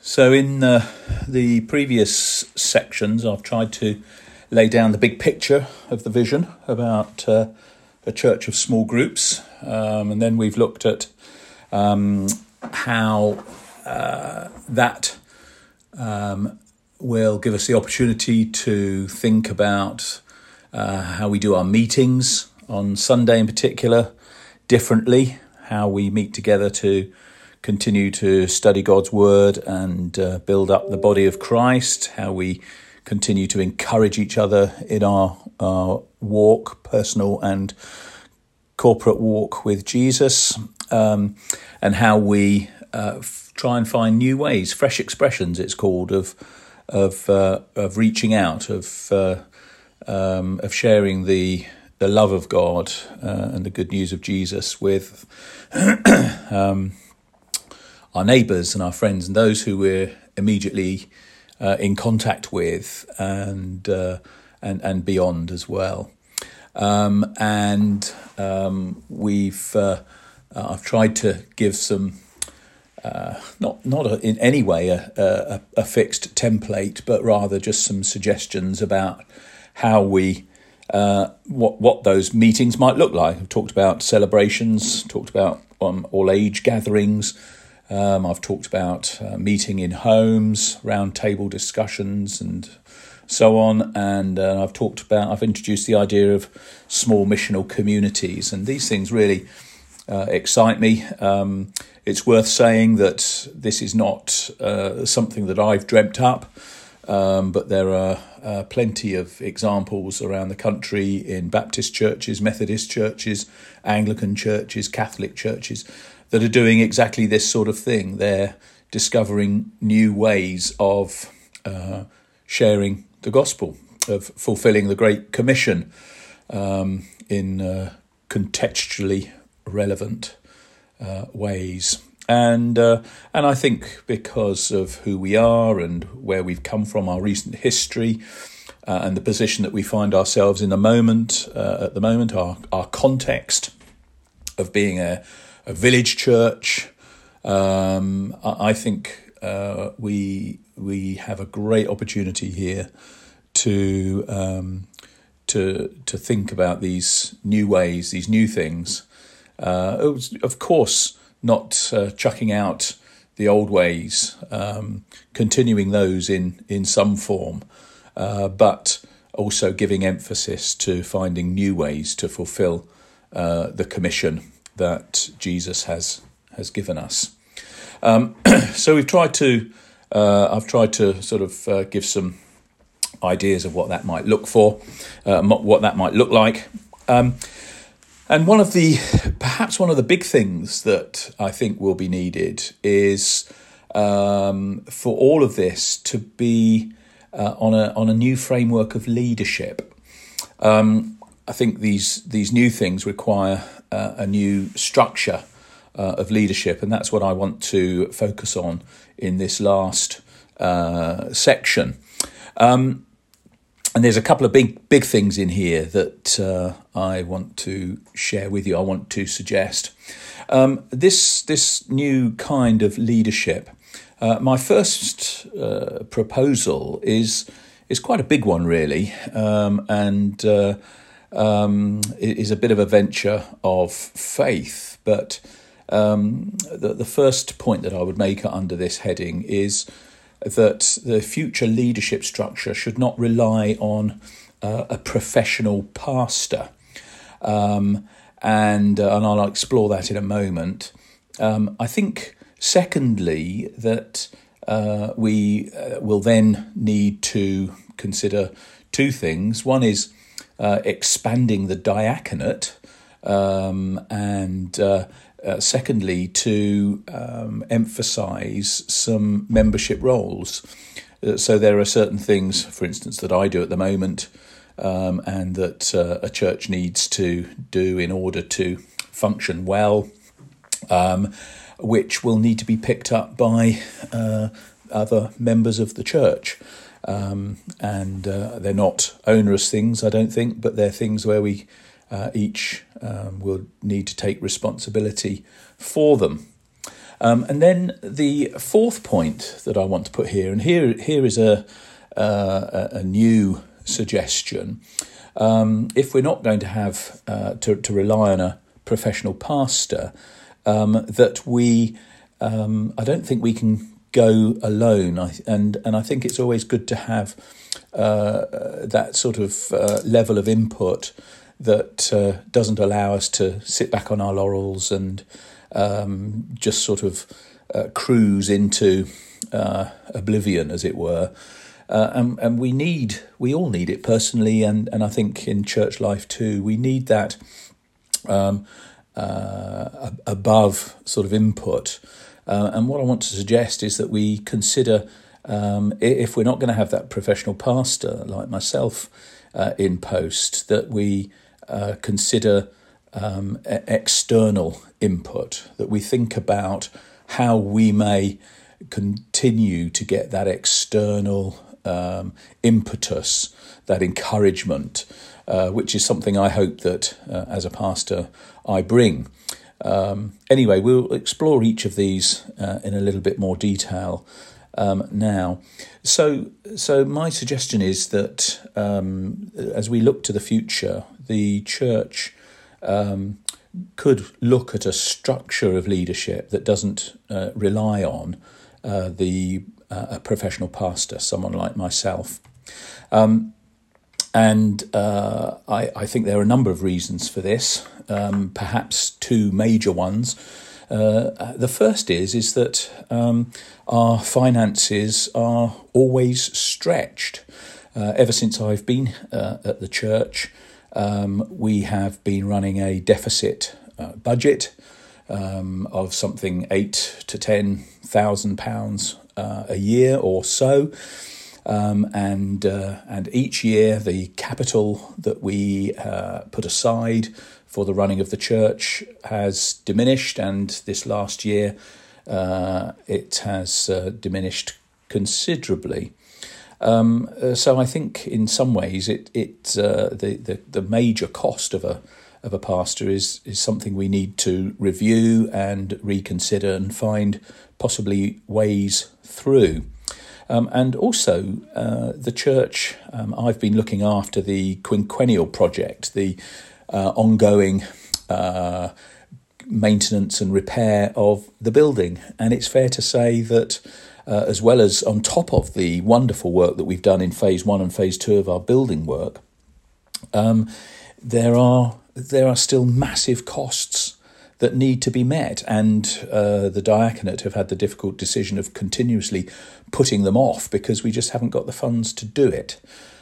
So in the previous sections, I've tried to lay down the big picture of the vision about a church of small groups. And then we've looked at how that will give us the opportunity to think about how we do our meetings on Sunday in particular differently, how we meet together to continue to study God's word and build up the body of Christ, how we continue to encourage each other in our walk, personal and corporate walk with Jesus, and how we try and find new ways, fresh expressions it's called, of reaching out, of sharing the love of God and the good news of Jesus with our neighbours and our friends and those who we're immediately in contact with, and beyond as well. I've tried to give some not in any way a fixed template, but rather just some suggestions about how we what those meetings might look like. I've talked about celebrations, talked about all age gatherings. I've talked about meeting in homes, round table discussions and so on. And I've introduced the idea of small missional communities. And these things really excite me. It's worth saying that this is not something that I've dreamt up, but there are plenty of examples around the country in Baptist churches, Methodist churches, Anglican churches, Catholic churches that are doing exactly this sort of thing. They're discovering new ways of sharing the gospel, of fulfilling the Great Commission in contextually relevant ways. And I think because of who we are and where we've come from, our recent history, and the position that we find ourselves in at the moment, our context of being a village church, I think we have a great opportunity here to think about these new ways, these new things. Of course, not chucking out the old ways, continuing those in some form, but also giving emphasis to finding new ways to fulfill the commission that Jesus has given us. So I've tried to sort of give some ideas of what that might look like. And perhaps one of the big things that I think will be needed is for all of this to be on a new framework of leadership. I think these new things require a new structure of leadership, and that's what I want to focus on in this last section. And there's a couple of big things in here that I want to share with you. I want to suggest this new kind of leadership. My first proposal is quite a big one, really, and it is a bit of a venture of faith. But the first point that I would make under this heading is that the future leadership structure should not rely on a professional pastor. And I'll explore that in a moment. I think, secondly, that we will then need to consider two things. One is expanding the diaconate, and secondly, to emphasise some membership roles. So there are certain things, for instance, that I do at the moment, and that a church needs to do in order to function well, which will need to be picked up by other members of the church. And they're not onerous things, I don't think, but they're things where we each will need to take responsibility for them. And then the fourth point that I want to put here, and here is a new suggestion. If we're not going to have to rely on a professional pastor, that we, I don't think we can go alone. And I think it's always good to have that sort of level of input that doesn't allow us to sit back on our laurels and just sort of cruise into oblivion, as it were. And we all need it personally, and I think in church life too, we need that above sort of input. And what I want to suggest is that we consider, if we're not going to have that professional pastor like myself in post, that we consider external input, that we think about how we may continue to get that external impetus, that encouragement, which is something I hope that as a pastor I bring. Anyway, we'll explore each of these in a little bit more detail now. So my suggestion is that as we look to the future, the church could look at a structure of leadership that doesn't rely on a professional pastor, someone like myself. And I think there are a number of reasons for this, perhaps two major ones. The first is that our finances are always stretched. Ever since I've been at the church, we have been running a deficit budget of something £8,000 to £10,000 a year or so. And each year the capital that we put aside for the running of the church has diminished, and this last year it has diminished considerably. So I think in some ways the major cost of a pastor is something we need to review and reconsider and find possibly ways through. And also the church, I've been looking after the quinquennial project, the ongoing maintenance and repair of the building. And it's fair to say that as well as on top of the wonderful work that we've done in phase 1 and phase 2 of our building work, there are still massive costs that need to be met, and the diaconate have had the difficult decision of continuously putting them off because we just haven't got the funds to do it.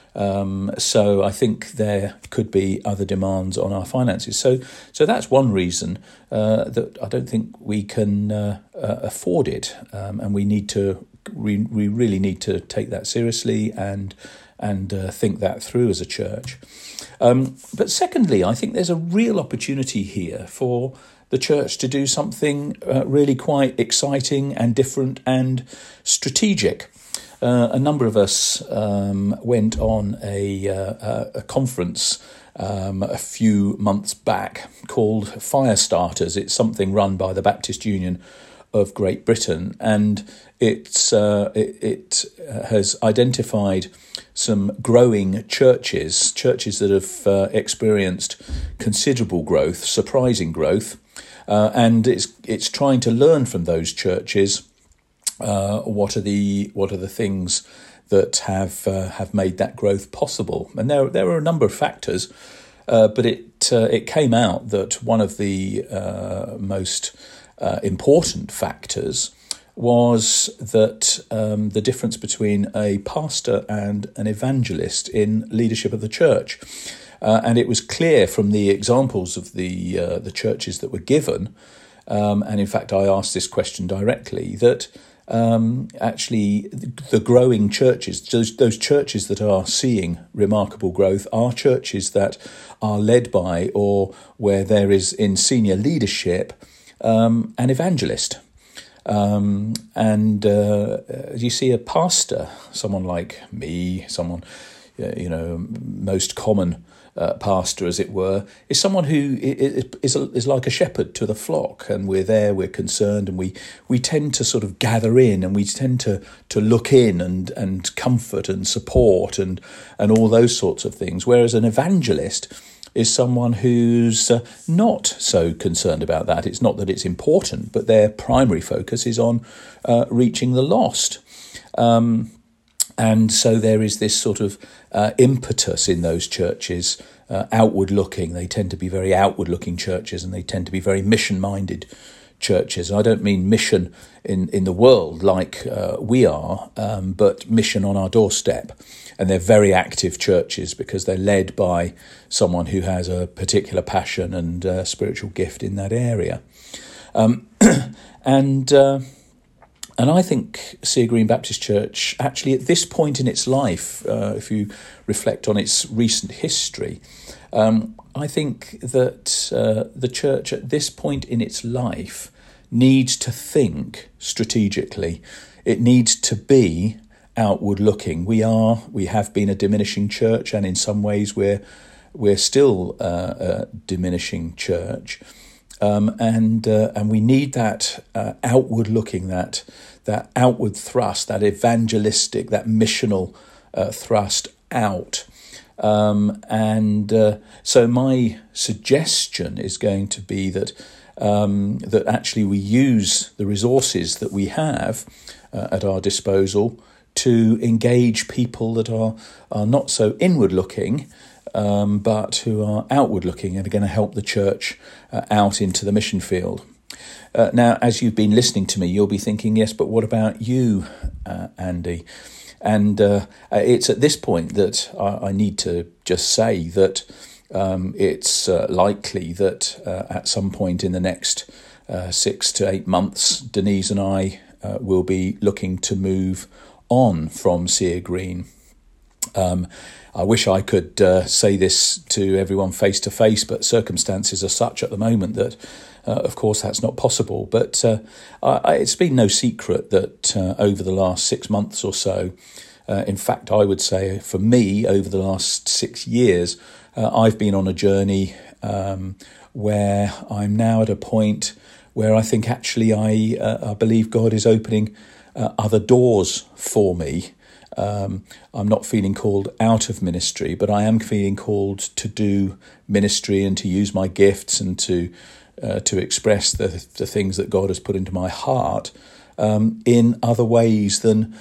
So I think there could be other demands on our finances. So that's one reason that I don't think we can afford it, and we really need to take that seriously and think that through as a church. But secondly, I think there's a real opportunity here for the church to do something really quite exciting and different and strategic. A number of us went on a conference a few months back called Firestarters. It's something run by the Baptist Union of Great Britain, and it has identified some growing churches that have experienced considerable growth, surprising growth, and it's trying to learn from those churches. What are the things that have made that growth possible? And there are a number of factors, but it came out that one of the most important factors was that the difference between a pastor and an evangelist in leadership of the church. And it was clear from the examples of the churches that were given, and in fact I asked this question directly, that actually the growing churches, those churches that are seeing remarkable growth, are churches that are led by, or where there is in senior leadership, an evangelist. And you see a pastor, someone like me, someone, most common pastor, as it were, is someone who is like a shepherd to the flock, and we're there, we're concerned, and we tend to sort of gather in, and we tend to look in and comfort and support and all those sorts of things. Whereas an evangelist is someone who's not so concerned about that. It's not that it's important, but their primary focus is on reaching the lost. And so there is this sort of impetus in those churches, outward looking. They tend to be very outward looking churches, and they tend to be very mission minded churches. I don't mean mission in the world like we are, but mission on our doorstep. And they're very active churches because they're led by someone who has a particular passion and spiritual gift in that area. And I think Sear Green Baptist Church, actually at this point in its life, if you reflect on its recent history, I think that the church at this point in its life needs to think strategically. It needs to be outward looking. We have been a diminishing church, and in some ways we're still a diminishing church. And we need that outward looking, that outward thrust, that evangelistic, that missional thrust out. So my suggestion is going to be that that actually we use the resources that we have at our disposal to engage people that are not so inward looking, but who are outward looking and are going to help the church out into the mission field. Now, as you've been listening to me, you'll be thinking, yes, but what about you, Andy? And it's at this point that I need to just say that it's likely that at some point in the next 6 to 8 months, Denise and I will be looking to move on from Sear Green. I wish I could say this to everyone face to face, but circumstances are such at the moment that, of course, that's not possible. But it's been no secret that over the last 6 months or so, in fact, I would say for me, over the last 6 years, I've been on a journey where I'm now at a point where I think actually I believe God is opening other doors for me. I'm not feeling called out of ministry, but I am feeling called to do ministry and to use my gifts and to express the things that God has put into my heart in other ways than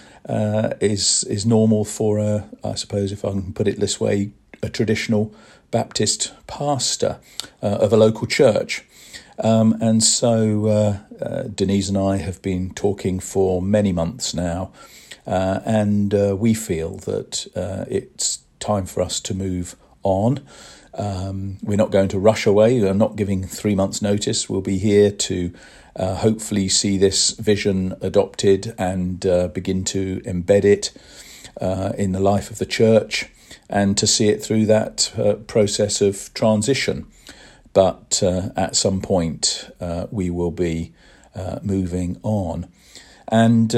is normal for I suppose, if I can put it this way, a traditional Baptist pastor of a local church. And so Denise and I have been talking for many months now, and we feel that it's time for us to move on. We're not going to rush away. We're not giving 3 months' notice. We'll be here to hopefully see this vision adopted and begin to embed it in the life of the church, and to see it through that process of transition. But at some point, we will be moving on. And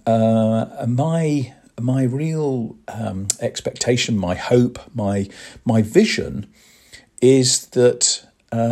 my real expectation, my hope, my vision is that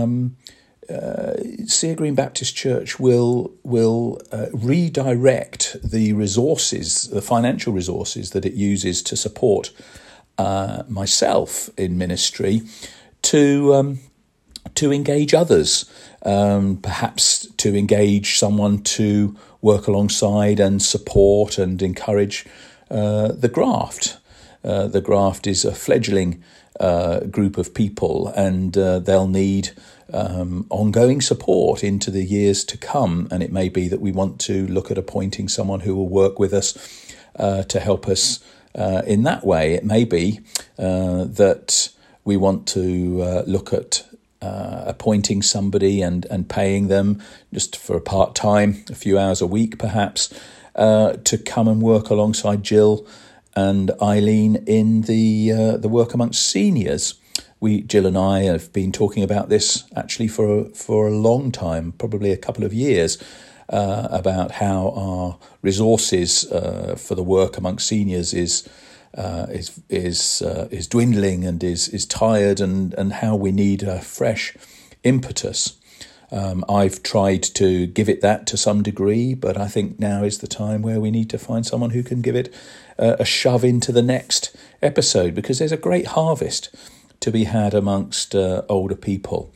Sear Green Baptist Church will redirect the resources, the financial resources that it uses to support myself in ministry, to engage others, perhaps to engage someone to work alongside and support and encourage the Graft. The Graft is a fledgling group of people, and they'll need ongoing support into the years to come. And it may be that we want to look at appointing someone who will work with us to help us in that way. It may be that we want to look at appointing somebody and paying them just for a part-time, a few hours a week perhaps, to come and work alongside Jill and Eileen in the work amongst seniors. Jill and I have been talking about this actually for a long time, probably a couple of years, about how our resources for the work amongst seniors is is dwindling and is tired, and how we need a fresh impetus. I've tried to give it that to some degree, but I think now is the time where we need to find someone who can give it a shove into the next episode, because there's a great harvest to be had amongst older people.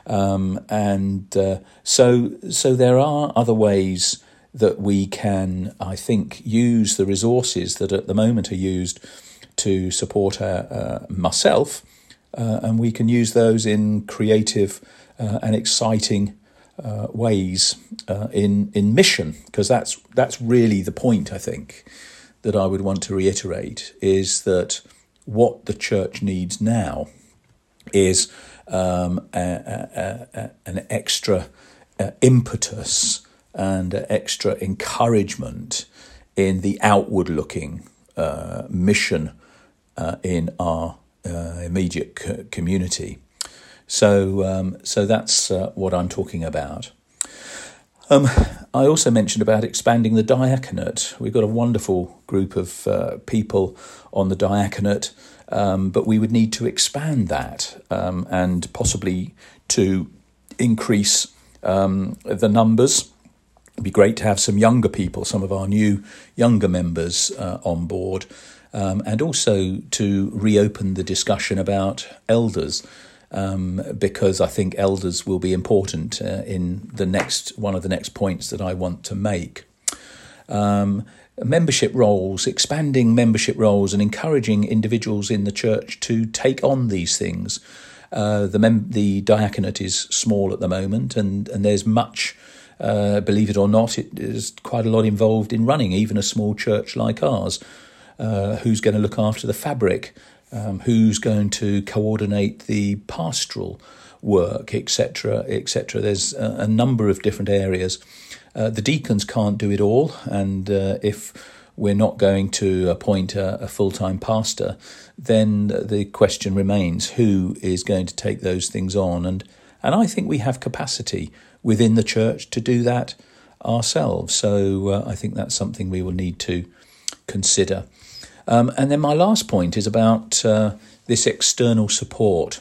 So there are other ways that we can, I think, use the resources that at the moment are used to support myself, and we can use those in creative and exciting ways in mission, because that's really the point, I think, that I would want to reiterate, is that what the church needs now is an extra impetus and extra encouragement in the outward-looking mission in our immediate community. So that's what I'm talking about. I also mentioned about expanding the diaconate. We've got a wonderful group of people on the diaconate, but we would need to expand that and possibly to increase the numbers. It'd be great to have some younger people, some of our new younger members on board, and also to reopen the discussion about elders. Because I think elders will be important in one of the next points that I want to make. Membership roles, expanding membership roles and encouraging individuals in the church to take on these things. The diaconate is small at the moment, and there's much, believe it or not, there's quite a lot involved in running even a small church like ours. Who's going to look after the fabric? Who's going to coordinate the pastoral work, etc., etc. There's a number of different areas. The deacons can't do it all, and if we're not going to appoint a full-time pastor, then the question remains, who is going to take those things on? And I think we have capacity within the church to do that ourselves. So I think that's something we will need to consider. And then my last point is about this external support.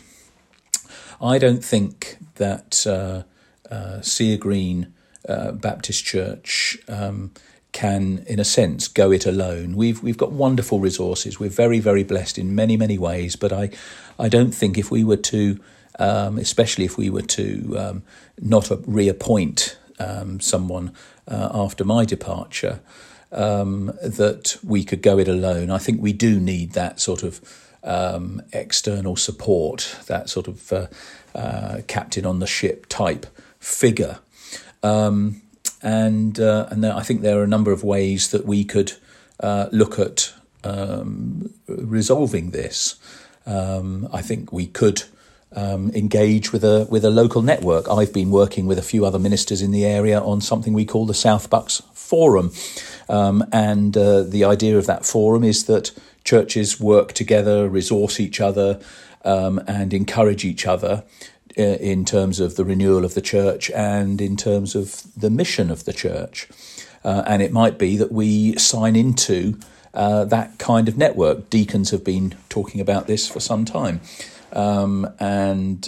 I don't think that Sear Green Baptist Church can, in a sense, go it alone. We've got wonderful resources. We're very, very blessed in many, many ways. But I don't think if we were to, especially if we were to not reappoint someone after my departure, that we could go it alone. I think we do need that sort of external support, that sort of captain on the ship type figure. And I think there are a number of ways that we could look at resolving this. I think we could engage with a local network. I've been working with a few other ministers in the area on something we call the South Bucks Forum. And the idea of that forum is that churches work together, resource each other, and encourage each other in terms of the renewal of the church and in terms of the mission of the church. And it might be that we sign into that kind of network. Deacons have been talking about this for some time. And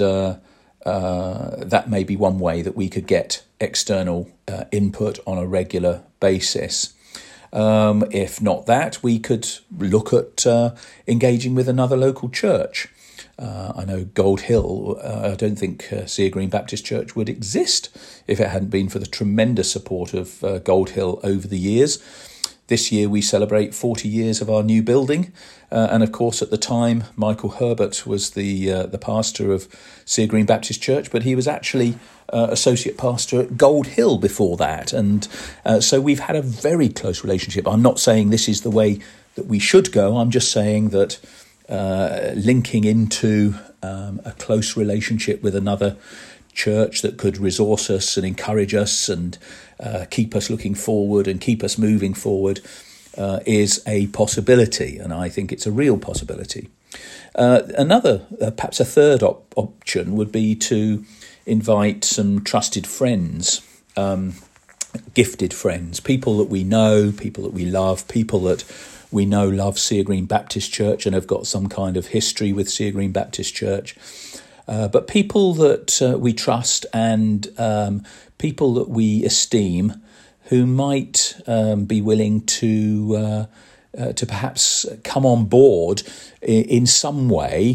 that may be one way that we could get external input on a regular basis. If not that, we could look at engaging with another local church. I know Gold Hill, I don't think Sear Green Baptist Church would exist if it hadn't been for the tremendous support of Gold Hill over the years. This year we celebrate 40 years of our new building. And of course, at the time, Michael Herbert was the pastor of Sear Green Baptist Church, but he was actually associate pastor at Gold Hill before that. And so we've had a very close relationship. I'm not saying this is the way that we should go. I'm just saying that linking into a close relationship with another church that could resource us and encourage us and keep us looking forward and keep us moving forward is a possibility, and I think it's a real possibility. Perhaps a third option would be to invite some trusted friends, gifted friends, people that we know, people that we love, people that we know love Sea Green Baptist Church and have got some kind of history with Sea Green Baptist Church. But people that we trust and people that we esteem who might be willing to perhaps come on board in some way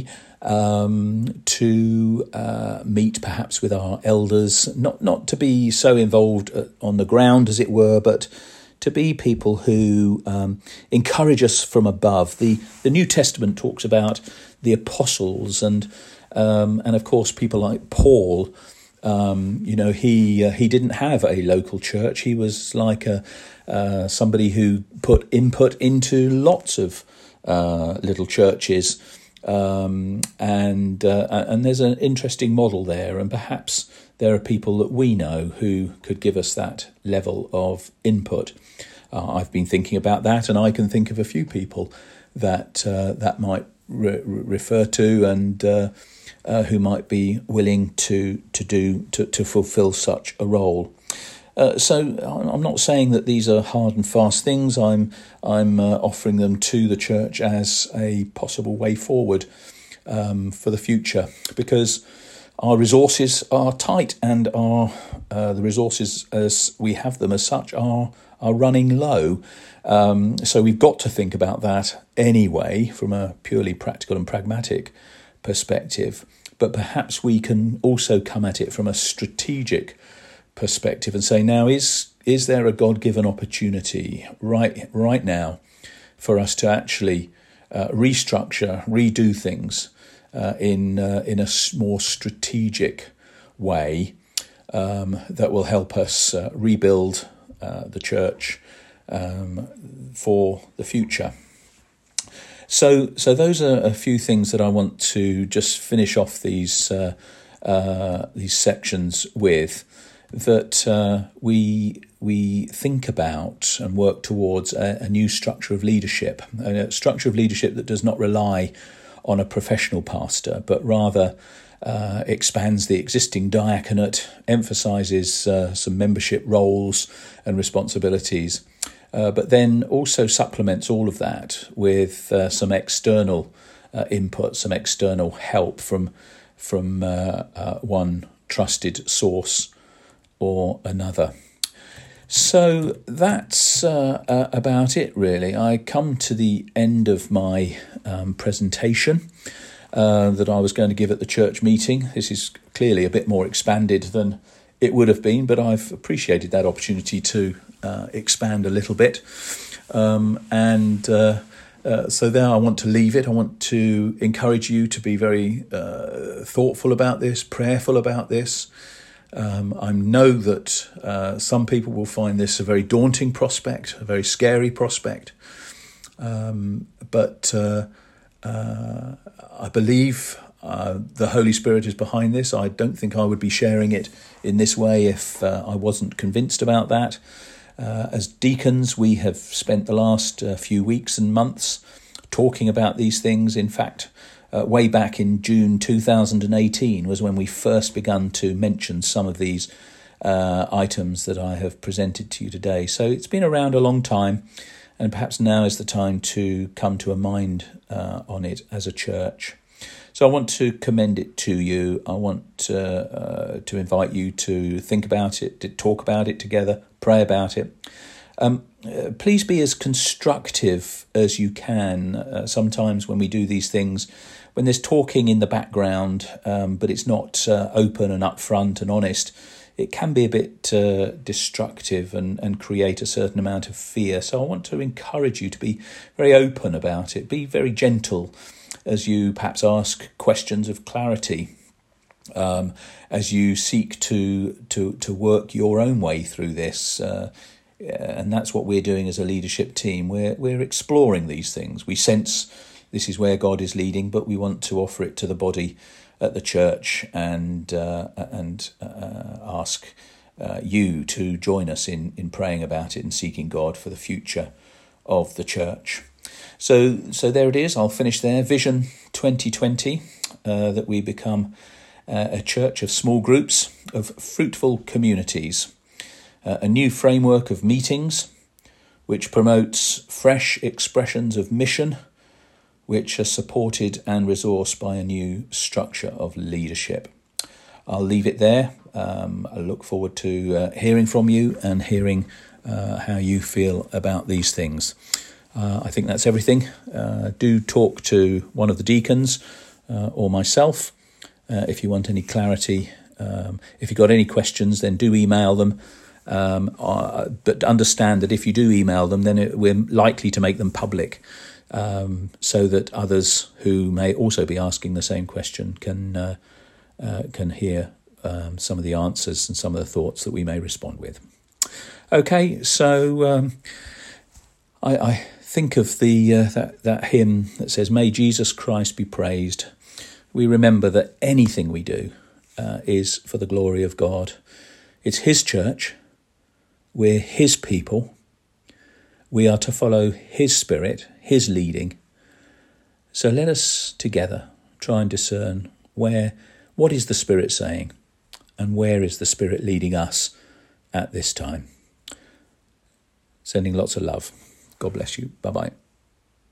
to meet perhaps with our elders, not to be so involved on the ground as it were, but to be people who encourage us from above. The New Testament talks about the apostles and of course people like Paul. He didn't have a local church. He was like somebody who put input into lots of little churches. And there's an interesting model there, and perhaps there are people that we know who could give us that level of input. I've been thinking about that, and I can think of a few people that might refer to, and who might be willing to fulfil such a role. So I'm not saying that these are hard and fast things. I'm offering them to the church as a possible way forward for the future, because our resources are tight, and the resources as we have them as such are running low. So we've got to think about that anyway from a purely practical and pragmatic perspective. But perhaps we can also come at it from a strategic perspective and say, now, is there a God-given opportunity right now for us to actually restructure, redo things in a more strategic way that will help us rebuild the church for the future? So those are a few things that I want to just finish off these sections with, that we think about and work towards a new structure of leadership, a structure of leadership that does not rely on a professional pastor, but rather expands the existing diaconate, emphasises some membership roles and responsibilities, but then also supplements all of that with some external input, some external help from one trusted source or another. So that's about it, really. I come to the end of my presentation that I was going to give at the church meeting. This is clearly a bit more expanded than it would have been, but I've appreciated that opportunity to expand a little bit. So there I want to leave it. I want to encourage you to be very thoughtful about this, prayerful about this. I know that some people will find this a very daunting prospect, a very scary prospect. But I believe the Holy Spirit is behind this. I don't think I would be sharing it in this way if I wasn't convinced about that. As deacons, we have spent the last few weeks and months talking about these things. In fact, way back in June 2018 was when we first begun to mention some of these items that I have presented to you today. So it's been around a long time, and perhaps now is the time to come to a mind on it as a church. So I want to commend it to you. I want to invite you to think about it, to talk about it together, pray about it. Please be as constructive as you can. Sometimes when we do these things, when there's talking in the background, but it's not open and upfront and honest, it can be a bit destructive and create a certain amount of fear. So I want to encourage you to be very open about it. Be very gentle as you perhaps ask questions of clarity, as you seek to work your own way through this. And that's what we're doing as a leadership team. We're exploring these things. We sense this is where God is leading, but we want to offer it to the body at the church and ask you to join us in praying about it and seeking God for the future of the church. So there it is. I'll finish there. Vision 2020, that we become a church of small groups, of fruitful communities, a new framework of meetings, which promotes fresh expressions of mission, which are supported and resourced by a new structure of leadership. I'll leave it there. I look forward to hearing from you and hearing how you feel about these things. I think that's everything. Do talk to one of the deacons or myself if you want any clarity. If you've got any questions, then do email them. But understand that if you do email them, then we're likely to make them public, so that others who may also be asking the same question can hear some of the answers and some of the thoughts that we may respond with. Okay, so I think of the that hymn that says, "May Jesus Christ be praised." We remember that anything we do is for the glory of God. It's his church. We're his people. We are to follow his spirit, his leading. So let us together try and discern what is the Spirit saying and where is the Spirit leading us at this time. Sending lots of love. God bless you. Bye-bye.